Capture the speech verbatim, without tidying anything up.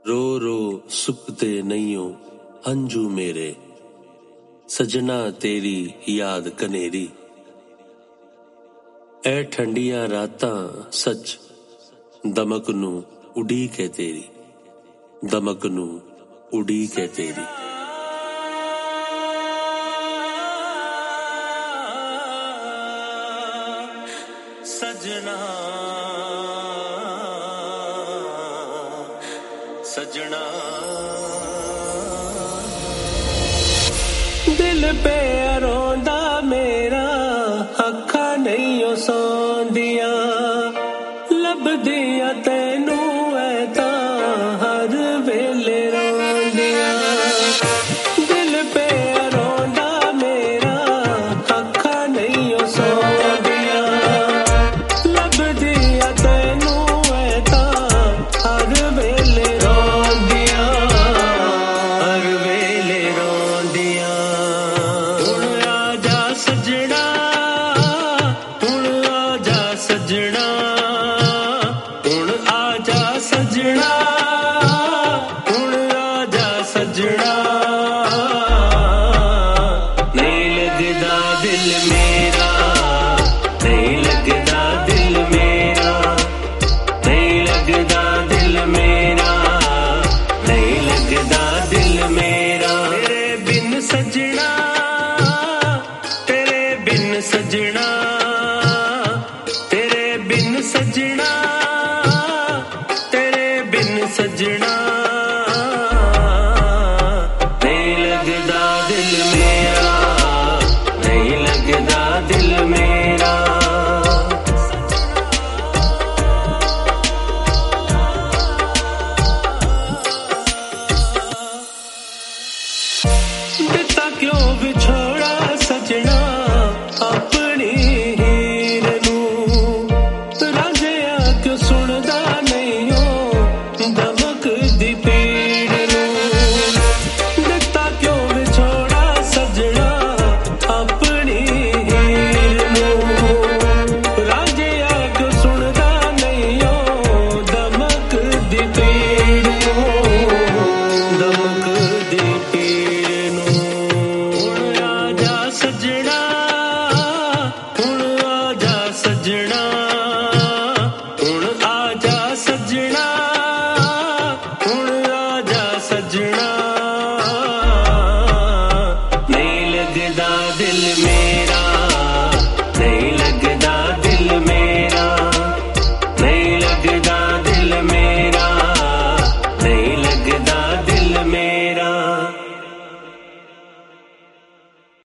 रो रो सुकते नैयो हंजू मेरे, सजना तेरी याद कनेरी। ऐ ठंडियां रातां सच दमक नू उड़ीक है तेरी, दमक नू उड़ीक है तेरी। सजना सजना दिल पे रोंदा मेरा, अखा नहीं ओ सौंदिया, लभदिया तैनू ऐ तां हर वेले रोंदिया। दिल पे रोंदा मेरा, अखा नहीं ओ सौंदिया, लभदिया तैनू ऐ तां हर वेले रोंदिया, हर वेले रोंदिया। हुण आजा सजना, हुण आजा सजना, हुण आजा सजना, हुण आजा सजना। नहीं लगदा दिल मेरा, नहीं लगदा दिल मेरा, नहीं लगदा दिल मेरा, नहीं लगदा दिल मेरा। तेरे बिन सजना, तेरे बिन सजना, तेरे बिन सजना।